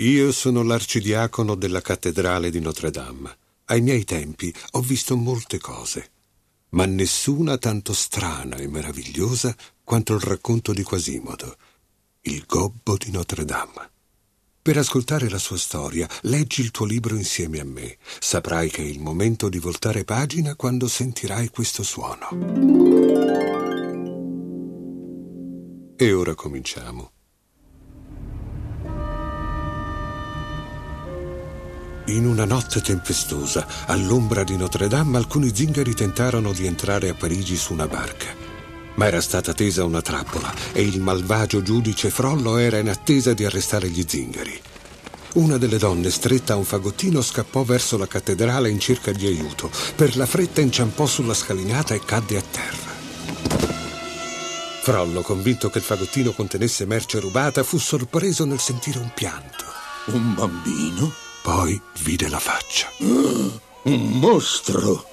Io sono l'arcidiacono della cattedrale di Notre Dame. Ai miei tempi ho visto molte cose, ma nessuna tanto strana e meravigliosa quanto il racconto di Quasimodo, il gobbo di Notre Dame. Per ascoltare la sua storia, leggi il tuo libro insieme a me. Saprai che è il momento di voltare pagina quando sentirai questo suono. E ora cominciamo. In una notte tempestosa, all'ombra di Notre Dame, alcuni zingari tentarono di entrare a Parigi su una barca. Ma era stata tesa una trappola e il malvagio giudice Frollo era in attesa di arrestare gli zingari. Una delle donne, stretta a un fagottino, scappò verso la cattedrale in cerca di aiuto. Per la fretta inciampò sulla scalinata e cadde a terra. Frollo, convinto che il fagottino contenesse merce rubata, fu sorpreso nel sentire un pianto. Un bambino? Poi vide la faccia. Un mostro!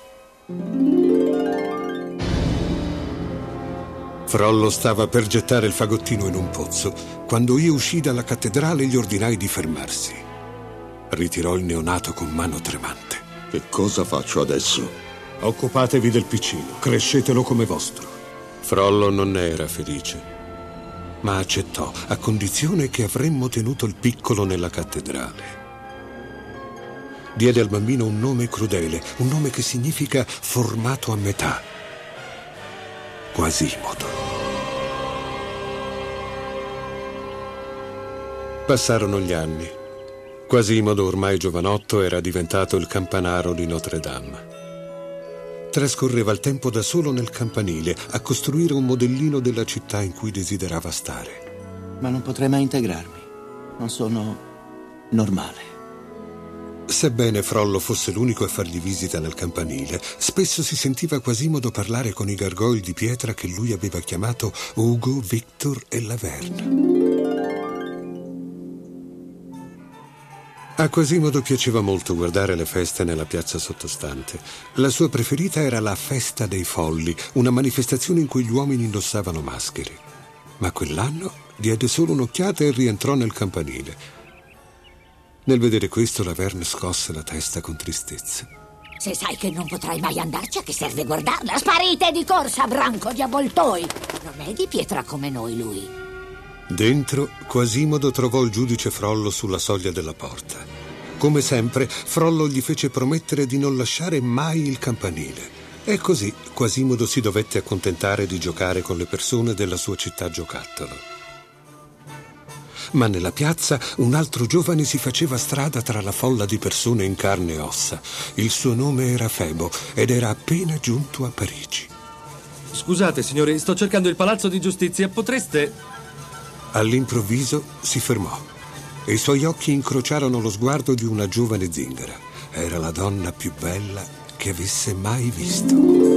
Frollo stava per gettare il fagottino in un pozzo. Quando io uscii dalla cattedrale gli ordinai di fermarsi. Ritirò il neonato con mano tremante. Che cosa faccio adesso? Occupatevi del piccino, crescetelo come vostro. Frollo non ne era felice, ma accettò a condizione che avremmo tenuto il piccolo nella cattedrale. Diede al bambino un nome crudele, un nome che significa formato a metà. Quasimodo. Passarono gli anni. Quasimodo, ormai giovanotto, era diventato il campanaro di Notre Dame. Trascorreva il tempo da solo nel campanile a costruire un modellino della città in cui desiderava stare. Ma non potrei mai integrarmi. Non sono normale. Sebbene Frollo fosse l'unico a fargli visita nel campanile, spesso si sentiva Quasimodo parlare con i gargoyle di pietra che lui aveva chiamato Ugo, Victor e Laverne. A Quasimodo piaceva molto guardare le feste nella piazza sottostante. La sua preferita era la Festa dei Folli, una manifestazione in cui gli uomini indossavano maschere. Ma quell'anno diede solo un'occhiata e rientrò nel campanile. Nel vedere questo, Laverne scosse la testa con tristezza. Se sai che non potrai mai andarci, a che serve guardarla? Sparite di corsa, branco di avvoltoi! Non è di pietra come noi, lui. Dentro, Quasimodo trovò il giudice Frollo sulla soglia della porta. Come sempre, Frollo gli fece promettere di non lasciare mai il campanile. E così Quasimodo si dovette accontentare di giocare con le persone della sua città giocattolo. Ma nella piazza un altro giovane si faceva strada tra la folla di persone in carne e ossa. Il suo nome era Febo ed era appena giunto a Parigi. Scusate, signori, sto cercando il palazzo di giustizia. Potreste... All'improvviso si fermò e i suoi occhi incrociarono lo sguardo di una giovane zingara. Era la donna più bella che avesse mai visto.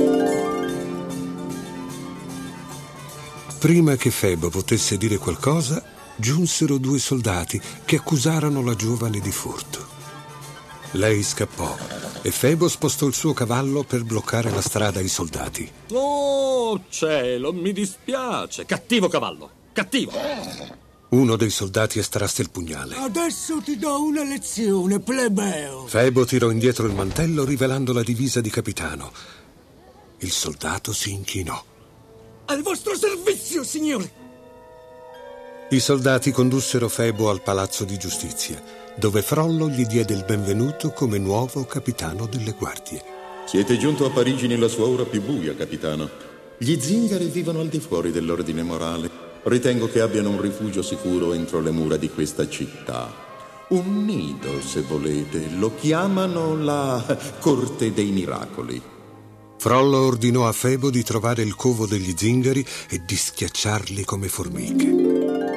Prima che Febo potesse dire qualcosa, giunsero due soldati che accusarono la giovane di furto. Lei scappò e Febo spostò il suo cavallo per bloccare la strada ai soldati. Oh, cielo, mi dispiace. Cattivo cavallo, cattivo. Uno dei soldati estrasse il pugnale. Adesso ti do una lezione, plebeo. Febo tirò indietro il mantello rivelando la divisa di capitano. Il soldato si inchinò. Al vostro servizio, signore. I soldati condussero Febo al palazzo di giustizia, dove Frollo gli diede il benvenuto come nuovo capitano delle guardie. Siete giunto a Parigi nella sua ora più buia, capitano. Gli zingari vivono al di fuori dell'ordine morale. Ritengo che abbiano un rifugio sicuro entro le mura di questa città. Un nido, se volete. Lo chiamano la Corte dei Miracoli. Frollo ordinò a Febo di trovare il covo degli zingari e di schiacciarli come formiche.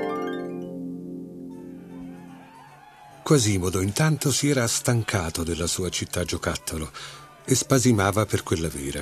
Quasimodo intanto si era stancato della sua città giocattolo e spasimava per quella vera.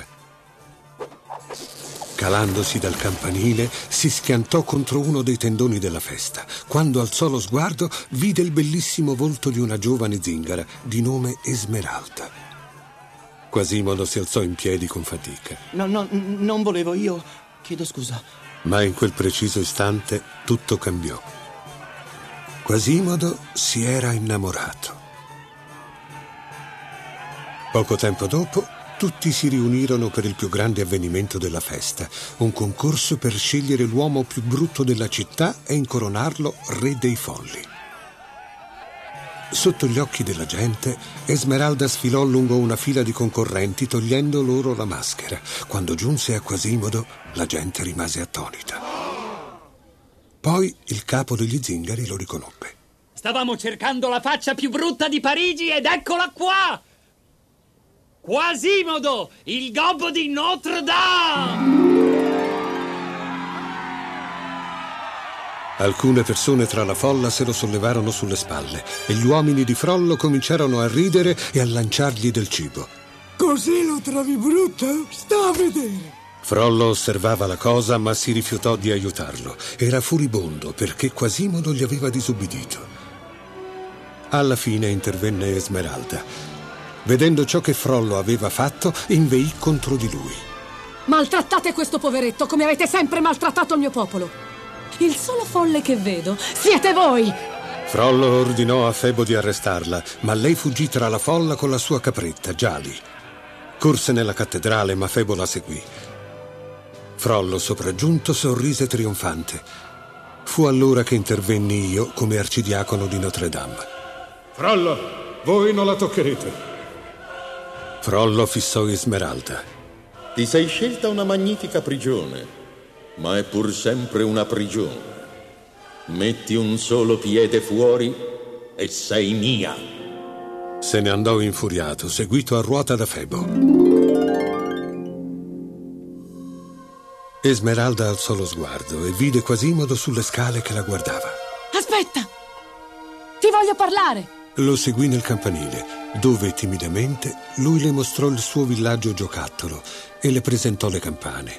Calandosi dal campanile, si schiantò contro uno dei tendoni della festa. Quando alzò lo sguardo, vide il bellissimo volto di una giovane zingara di nome Esmeralda. Quasimodo si alzò in piedi con fatica. No, non volevo, io chiedo scusa. Ma in quel preciso istante tutto cambiò. Quasimodo si era innamorato. Poco tempo dopo, tutti si riunirono per il più grande avvenimento della festa, un concorso per scegliere l'uomo più brutto della città e incoronarlo re dei folli. Sotto gli occhi della gente, Esmeralda sfilò lungo una fila di concorrenti togliendo loro la maschera. Quando giunse a Quasimodo, la gente rimase attonita. Poi il capo degli zingari lo riconobbe. Stavamo cercando la faccia più brutta di Parigi ed eccola qua! Quasimodo, il gobbo di Notre Dame! Alcune persone tra la folla se lo sollevarono sulle spalle e gli uomini di Frollo cominciarono a ridere e a lanciargli del cibo. Così lo trovi brutto? Sta a vedere. Frollo osservava la cosa, ma si rifiutò di aiutarlo. Era furibondo perché Quasimodo gli aveva disubbidito. Alla fine intervenne Esmeralda. Vedendo ciò che Frollo aveva fatto, inveì contro di lui. Maltrattate questo poveretto come avete sempre maltrattato il mio popolo. Il solo folle che vedo siete voi. Frollo ordinò a Febo di arrestarla, ma lei fuggì tra la folla con la sua capretta, Giali. Corse nella cattedrale, ma Febo la seguì. Frollo, sopraggiunto, sorrise trionfante. Fu allora che intervenni io come arcidiacono di Notre Dame. Frollo, voi non la toccherete. Frollo fissò Esmeralda. Ti sei scelta una magnifica prigione, ma è pur sempre una prigione. Metti un solo piede fuori e sei mia. Se ne andò infuriato, seguito a ruota da Febo. Esmeralda alzò lo sguardo e vide Quasimodo sulle scale che la guardava. Aspetta! Ti voglio parlare! Lo seguì nel campanile, dove timidamente lui le mostrò il suo villaggio giocattolo e le presentò le campane.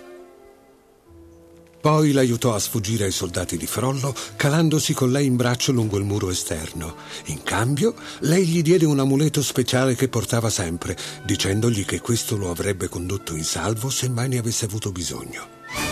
Poi l'aiutò a sfuggire ai soldati di Frollo, calandosi con lei in braccio lungo il muro esterno. In cambio, lei gli diede un amuleto speciale che portava sempre, dicendogli che questo lo avrebbe condotto in salvo se mai ne avesse avuto bisogno.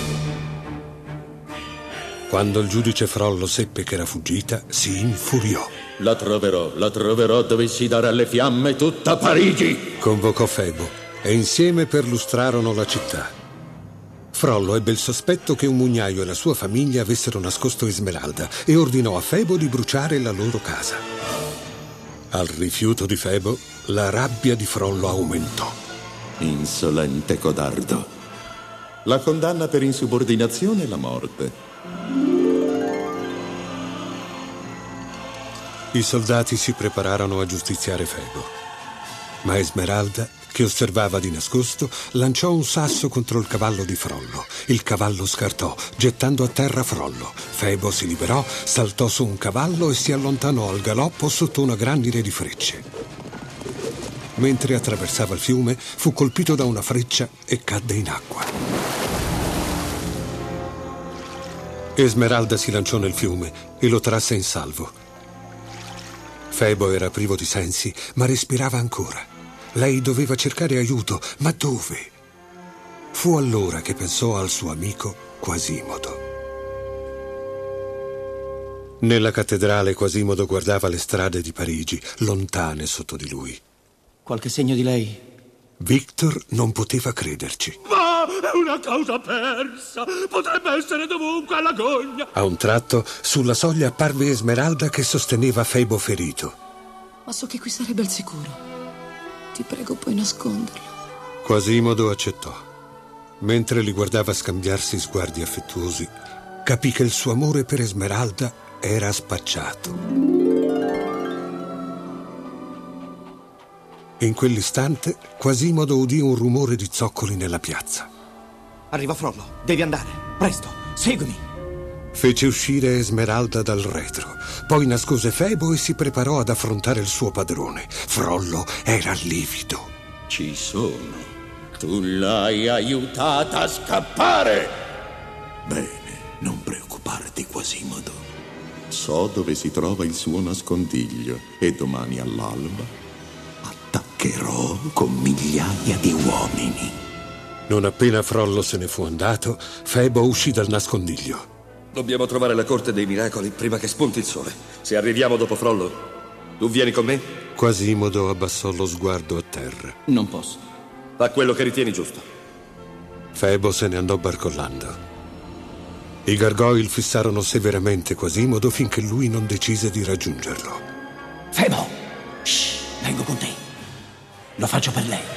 Quando il giudice Frollo seppe che era fuggita, si infuriò. La troverò, dovessi dare alle fiamme tutta Parigi! Convocò Febo e insieme perlustrarono la città. Frollo ebbe il sospetto che un mugnaio e la sua famiglia avessero nascosto Esmeralda e ordinò a Febo di bruciare la loro casa. Al rifiuto di Febo, la rabbia di Frollo aumentò. Insolente codardo. La condanna per insubordinazione è la morte. I soldati si prepararono a giustiziare Febo, ma Esmeralda, che osservava di nascosto, lanciò un sasso contro il cavallo di Frollo. Il cavallo scartò, gettando a terra Frollo. Febo si liberò, saltò su un cavallo e si allontanò al galoppo sotto una grandine di frecce. Mentre attraversava il fiume, fu colpito da una freccia e cadde in acqua. Esmeralda si lanciò nel fiume e lo trasse in salvo. Febo era privo di sensi, ma respirava ancora. Lei doveva cercare aiuto, ma dove? Fu allora che pensò al suo amico Quasimodo. Nella cattedrale Quasimodo guardava le strade di Parigi, lontane sotto di lui. Qualche segno di lei? Victor non poteva crederci. Ma è una causa persa! Potrebbe essere dovunque alla gogna! A un tratto, sulla soglia apparve Esmeralda che sosteneva Febo ferito. Ma so che qui sarebbe al sicuro. Ti prego, puoi nasconderlo. Quasimodo accettò. Mentre li guardava scambiarsi sguardi affettuosi, capì che il suo amore per Esmeralda era spacciato. In quell'istante, Quasimodo udì un rumore di zoccoli nella piazza. Arriva Frollo, devi andare, presto, seguimi. Fece uscire Esmeralda dal retro, poi nascose Febo e si preparò ad affrontare il suo padrone. Frollo era livido. Ci sono. Tu l'hai aiutata a scappare. Bene, non preoccuparti, Quasimodo. So dove si trova il suo nascondiglio e domani all'alba attaccherò con migliaia di uomini. Non appena Frollo se ne fu andato, Febo uscì dal nascondiglio. Dobbiamo trovare la Corte dei Miracoli prima che spunti il sole. Se arriviamo dopo Frollo, tu vieni con me? Quasimodo abbassò lo sguardo a terra. Non posso. Fa quello che ritieni giusto. Febo se ne andò barcollando. I gargoyle fissarono severamente Quasimodo finché lui non decise di raggiungerlo. Febo! Shh, vengo con te. Lo faccio per lei.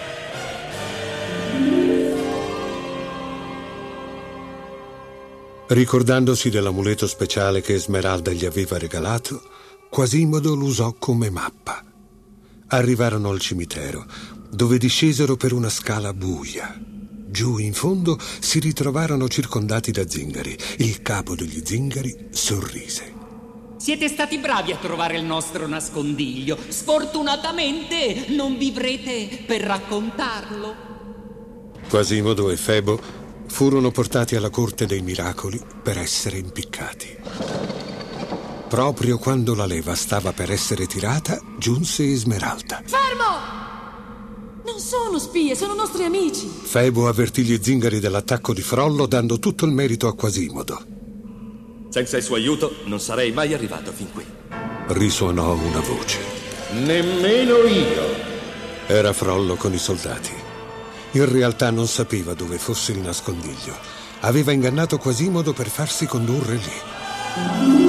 Ricordandosi dell'amuleto speciale che Esmeralda gli aveva regalato, Quasimodo l'usò come mappa. Arrivarono al cimitero, dove discesero per una scala buia. Giù in fondo si ritrovarono circondati da zingari. Il capo degli zingari sorrise. Siete stati bravi a trovare il nostro nascondiglio. Sfortunatamente non vivrete per raccontarlo. Quasimodo e Febo furono portati alla Corte dei Miracoli per essere impiccati. Proprio quando la leva stava per essere tirata, giunse Esmeralda. Fermo! Non sono spie, sono nostri amici. Febo avvertì gli zingari dell'attacco di Frollo, dando tutto il merito a Quasimodo. Senza il suo aiuto non sarei mai arrivato fin qui. Risuonò una voce. Nemmeno io. Era Frollo con i soldati. In realtà non sapeva dove fosse il nascondiglio. Aveva ingannato Quasimodo per farsi condurre lì.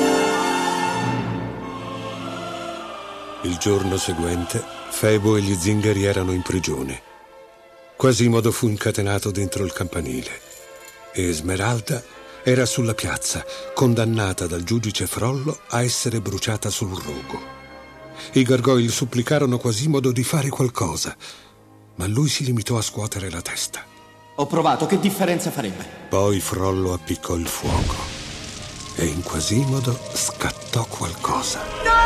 Il giorno seguente, Febo e gli zingari erano in prigione. Quasimodo fu incatenato dentro il campanile e Esmeralda era sulla piazza, condannata dal giudice Frollo a essere bruciata sul rogo. I gargoyle supplicarono Quasimodo di fare qualcosa, ma lui si limitò a scuotere la testa. Ho provato, che differenza farebbe? Poi Frollo appiccò il fuoco e in Quasimodo scattò qualcosa.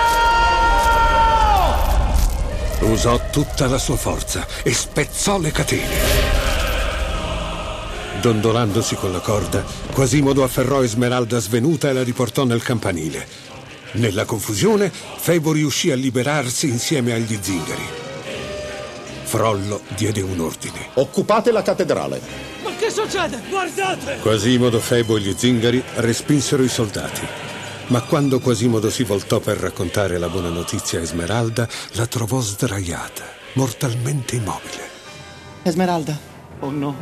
Usò tutta la sua forza e spezzò le catene. Dondolandosi con la corda, Quasimodo afferrò Esmeralda svenuta e la riportò nel campanile. Nella confusione, Febo riuscì a liberarsi insieme agli zingari. Frollo diede un ordine. Occupate la cattedrale. Ma che succede? Guardate! Quasimodo, Febo e gli zingari respinsero i soldati. Ma quando Quasimodo si voltò per raccontare la buona notizia a Esmeralda, la trovò sdraiata, mortalmente immobile. Esmeralda? Oh no.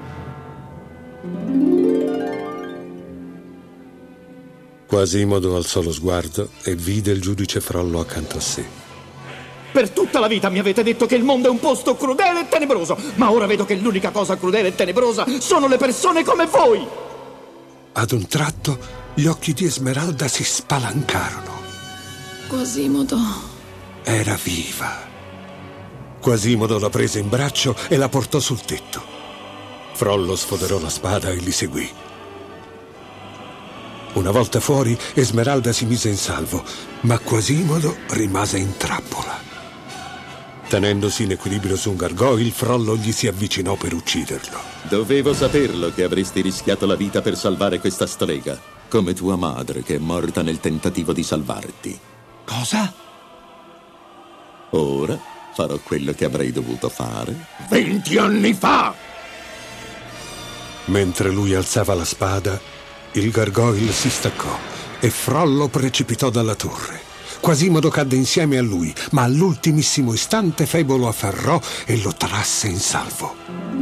Quasimodo alzò lo sguardo e vide il giudice Frollo accanto a sé. Per tutta la vita mi avete detto che il mondo è un posto crudele e tenebroso, ma ora vedo che l'unica cosa crudele e tenebrosa sono le persone come voi! Ad un tratto gli occhi di Esmeralda si spalancarono. Quasimodo. Era viva. Quasimodo la prese in braccio e la portò sul tetto. Frollo sfoderò la spada e li seguì. Una volta fuori, Esmeralda si mise in salvo, ma Quasimodo rimase in trappola. Tenendosi in equilibrio su un gargoyle, Frollo gli si avvicinò per ucciderlo. Dovevo saperlo che avresti rischiato la vita per salvare questa strega, come tua madre che è morta nel tentativo di salvarti. Cosa? Ora farò quello che avrei dovuto fare 20 anni fa! Mentre lui alzava la spada, il gargoyle si staccò e Frollo precipitò dalla torre. Quasimodo cadde insieme a lui, ma all'ultimissimo istante Febo lo afferrò e lo trasse in salvo.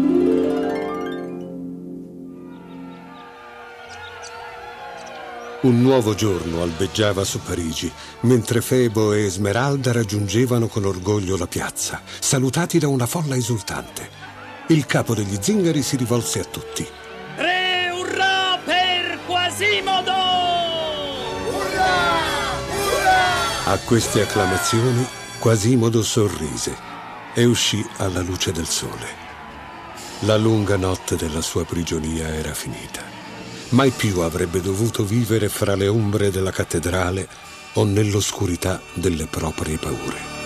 Un nuovo giorno albeggiava su Parigi, mentre Febo e Esmeralda raggiungevano con orgoglio la piazza, salutati da una folla esultante. Il capo degli zingari si rivolse a tutti. Re urrà per Quasimodo! Urrà! Urrà! A queste acclamazioni Quasimodo sorrise e uscì alla luce del sole. La lunga notte della sua prigionia era finita. Mai più avrebbe dovuto vivere fra le ombre della cattedrale o nell'oscurità delle proprie paure.